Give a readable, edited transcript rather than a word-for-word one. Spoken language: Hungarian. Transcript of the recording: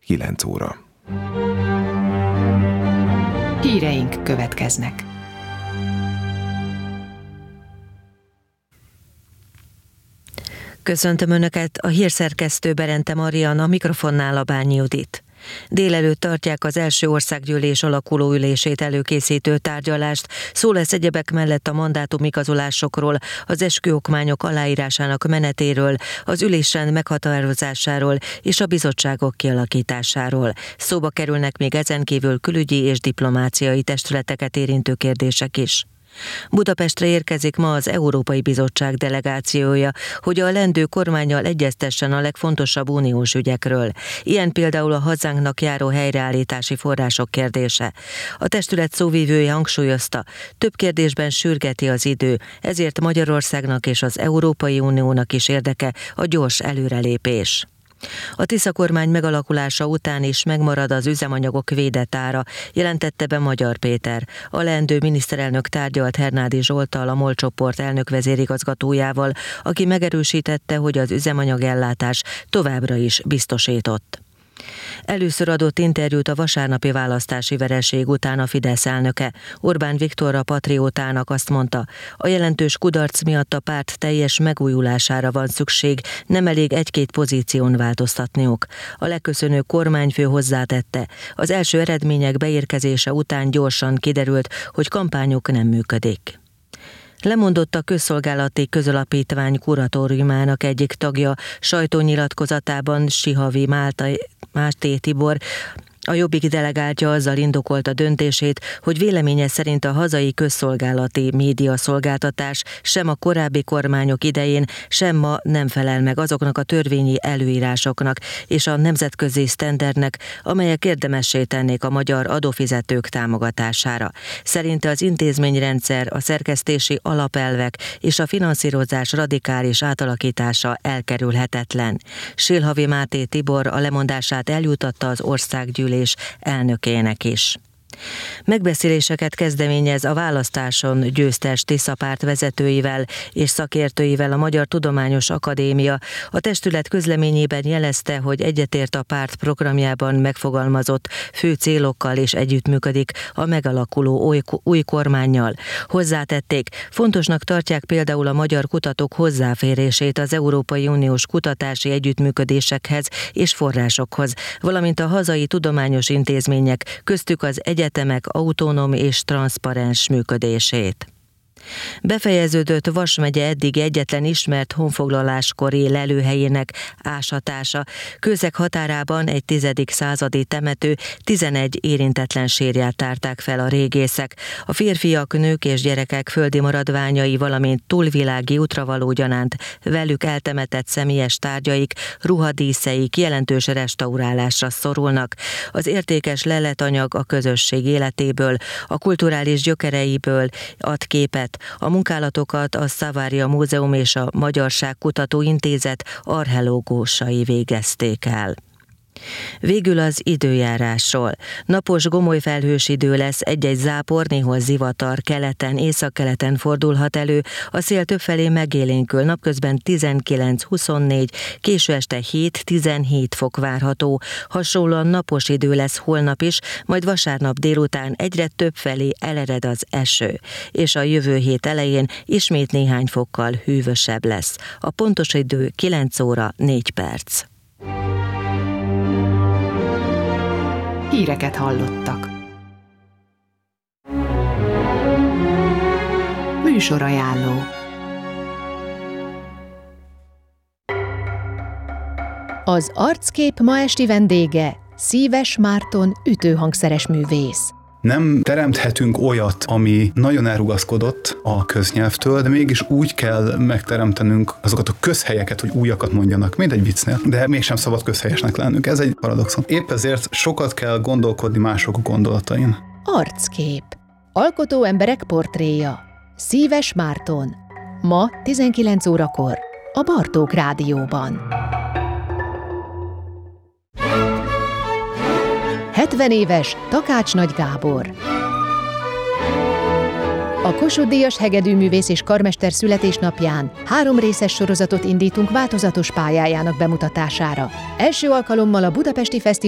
9 óra. Híreink következnek. Köszöntöm Önöket, a hírszerkesztő Berente Marian, a mikrofonnál a Bányi Judit. Délelőtt tartják az első országgyűlés alakuló ülését előkészítő tárgyalást. Szó lesz egyebek mellett a mandátumigazolásokról, az esküokmányok aláírásának menetéről, az ülésrend meghatározásáról és a bizottságok kialakításáról. Szóba kerülnek még ezen kívül külügyi és diplomáciai testületeket érintő kérdések is. Budapestre érkezik ma az Európai Bizottság delegációja, hogy a lendő kormánnyal egyeztessen a legfontosabb uniós ügyekről. Ilyen például a hazánknak járó helyreállítási források kérdése. A testület szóvivője hangsúlyozta, több kérdésben sürgeti az idő, ezért Magyarországnak és az Európai Uniónak is érdeke a gyors előrelépés. A Tisza kormány megalakulása után is megmarad az üzemanyagok védett ára, jelentette be Magyar Péter. A leendő miniszterelnök tárgyalt Hernádi Zsolttal, a MOL csoport elnök vezérigazgatójával, aki megerősítette, hogy az üzemanyagellátás továbbra is biztosított. Először adott interjút a vasárnapi választási vereség után a Fidesz elnöke. Orbán Viktor a Patriótának azt mondta, a jelentős kudarc miatt a párt teljes megújulására van szükség, nem elég egy-két pozíción változtatniuk. A leköszönő kormányfő hozzátette, az első eredmények beérkezése után gyorsan kiderült, hogy kampányuk nem működik. Lemondott a Közszolgálati Közalapítvány kuratóriumának egyik tagja, sajtónyilatkozatában Sihavi Máté Tibor, a Jobbik delegáltja azzal indokolta döntését, hogy véleménye szerint a hazai közszolgálati médiaszolgáltatás sem a korábbi kormányok idején, sem ma nem felel meg azoknak a törvényi előírásoknak és a nemzetközi sztenderdnek, amelyek érdemessé tennék a magyar adófizetők támogatására. Szerinte az intézményrendszer, a szerkesztési alapelvek és a finanszírozás radikális átalakítása elkerülhetetlen. Silhavi Máté Tibor a lemondását eljutatta az országgyűlés elnökének is. Megbeszéléseket kezdeményez a választáson győztes Tisza párt vezetőivel és szakértőivel a Magyar Tudományos Akadémia. A testület közleményében jelezte, hogy egyetért a párt programjában megfogalmazott fő célokkal és együttműködik a megalakuló új kormánnyal. Hozzátették, fontosnak tartják például a magyar kutatók hozzáférését az Európai Uniós kutatási együttműködésekhez és forrásokhoz, valamint a hazai tudományos intézmények, köztük az egyetemek autonóm és transzparens működését. Befejeződött Vas megye eddig egyetlen ismert honfoglaláskori lelőhelyének ásatása. Kőszeg határában egy 10. századi temető 11 érintetlen sírját tárták fel a régészek. A férfiak, nők és gyerekek földi maradványai, valamint túlvilági útravaló gyanánt velük eltemetett személyes tárgyaik, ruhadíszeik jelentős restaurálásra szorulnak. Az értékes leletanyag a közösség életéből, a kulturális gyökereiből ad képet. A munkálatokat a Savaria Múzeum és a Magyarság Kutató Intézet archeológusai végezték el. Végül az időjárásról. Napos, gomoly felhős idő lesz, egy-egy zápor, néhol zivatar keleten, északkeleten fordulhat elő, a szél többfelé megélénkül, napközben 19-24, késő este 7-17 fok várható. Hasonlóan napos idő lesz holnap is, majd vasárnap délután egyre többfelé elered az eső, és a jövő hét elején ismét néhány fokkal hűvösebb lesz. A pontos idő 9 óra 4 perc. Híreket hallottak. Műsorajánló. Az Arckép ma esti vendége Szíves Márton ütőhangszeres művész. Nem teremthetünk olyat, ami nagyon elrugaszkodott a köznyelvtől, de mégis úgy kell megteremtenünk azokat a közhelyeket, hogy újakat mondjanak, mint egy viccnél, de mégsem szabad közhelyesnek lennünk. Ez egy paradoxon. Épp ezért sokat kell gondolkodni mások gondolatain. Arckép. Alkotó emberek portréja. Szíves Márton. Ma 19 órakor a Bartók Rádióban. 70 éves Takács Nagy Gábor. A Kossuth-díjas hegedűművész és karmester születésnapján 3 részes sorozatot indítunk változatos pályájának bemutatására. Első alkalommal a Budapesti Fesztivál